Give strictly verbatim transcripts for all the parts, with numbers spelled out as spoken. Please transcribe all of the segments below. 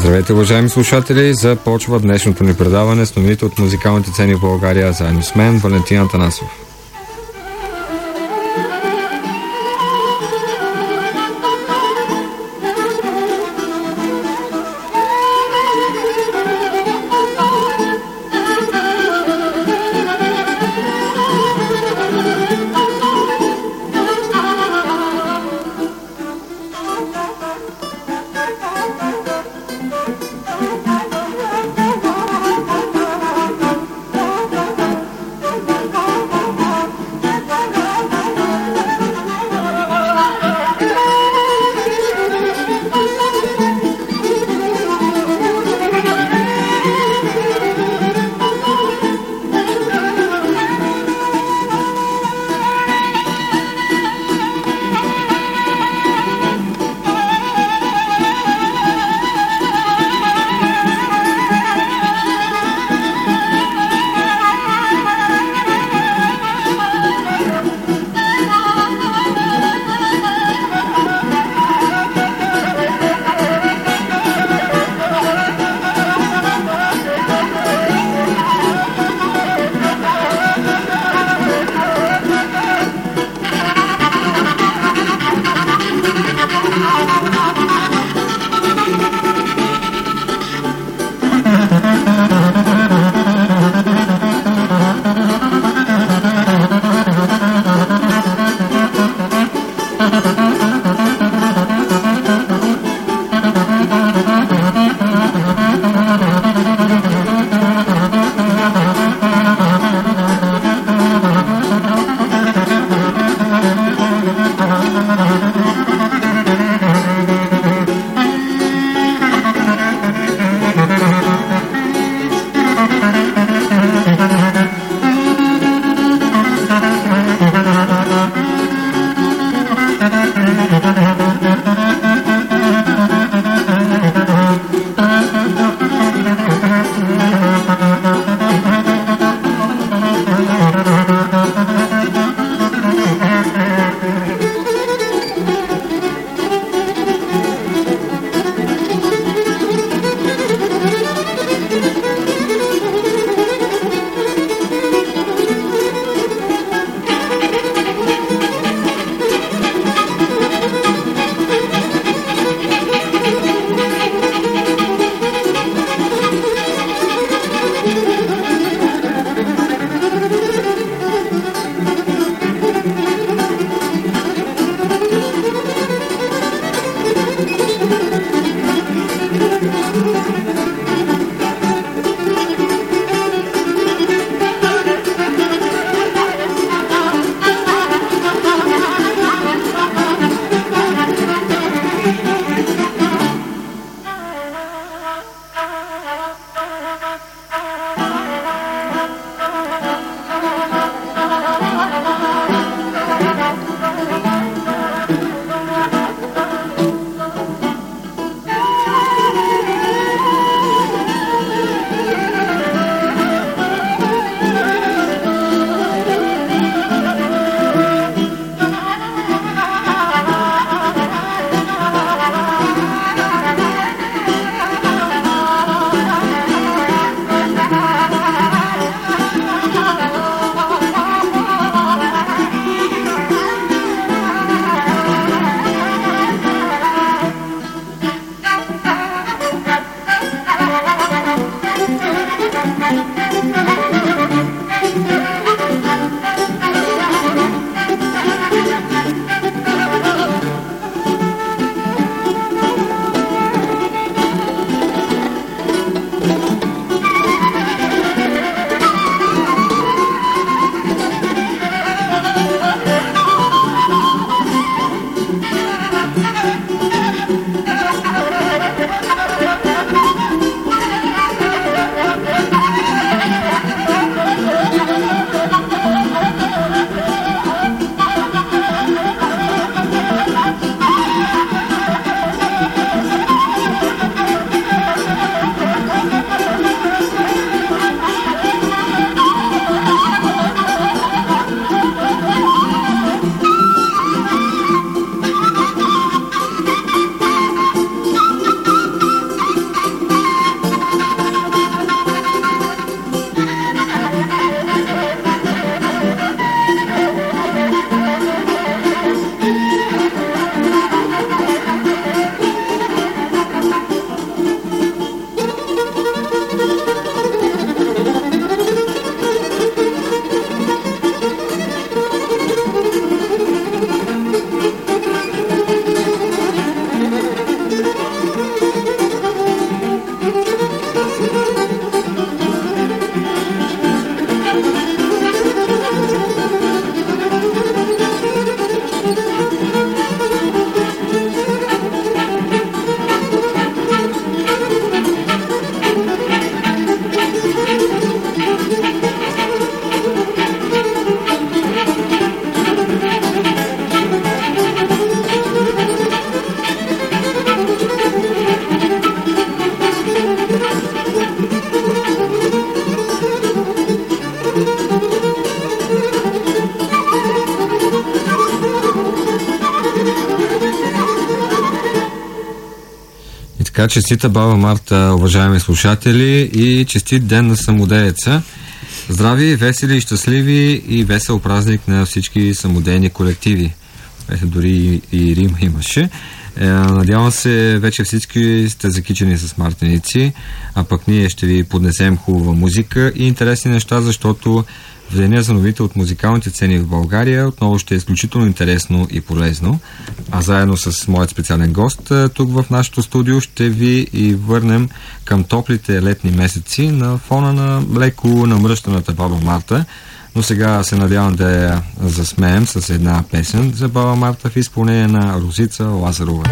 Здравейте, уважаеми слушатели! Започва днешното ни предаване с новите от музикалните цени в България, заедно с мен, Валентин Атанасов. Така, честита Баба Марта, уважаеми слушатели, и честит ден на самодееца. Здрави, весели и щастливи и весел празник на всички самодейни колективи. Ето, дори и Рим имаше. Е, надявам се, вече всички сте закичени с мартеници, а пък ние ще ви поднесем хубава музика и интересни неща, защото в деня за новите от музикалните сцени в България отново ще е изключително интересно и полезно. А заедно с моят специален гост тук в нашото студио ще ви и върнем към топлите летни месеци на фона на леко намръщаната Баба Марта. Но сега се надявам да я засмеем с една песен за Баба Марта в изпълнение на Росица Лазарова.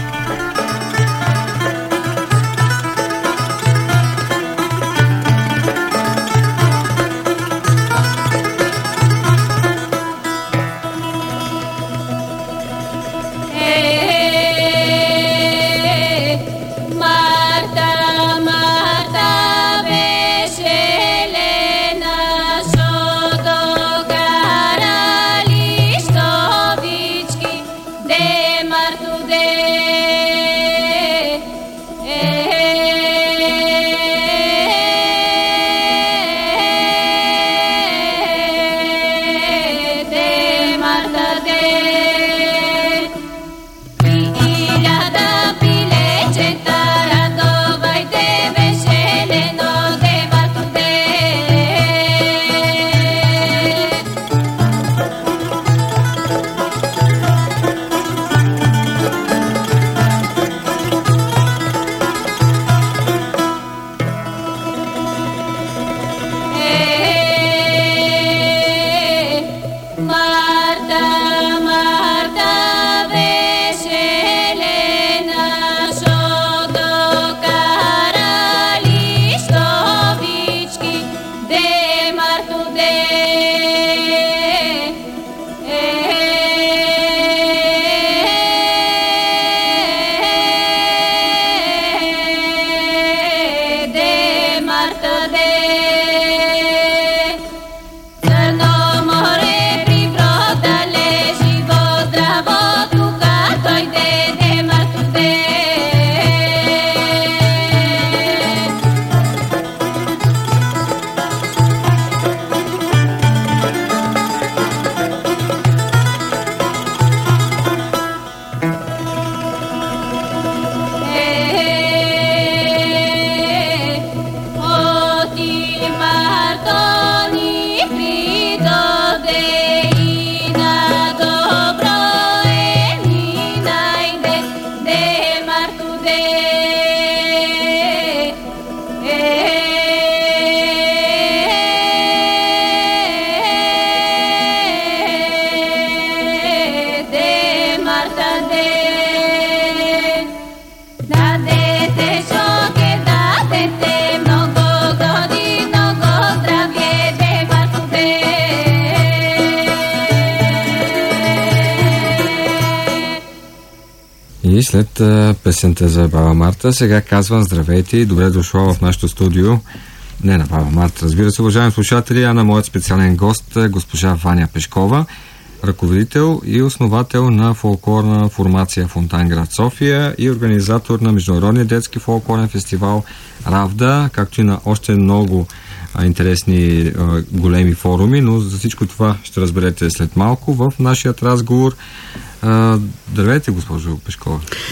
И след а, песента за Баба Марта, сега казвам здравейте и добре дошла в нашото студио. Не на Баба Марта, разбира се, уважаеми слушатели, а на моят специален гост, госпожа Ваня Пешкова, ръководител и основател на фолклорна формация Фонтанград София и организатор на Международния детски фолклорен фестивал Равда, както и на още много а, интересни а, големи форуми, но за всичко това ще разберете след малко в нашия разговор. Здравейте, госпожо Пешкова.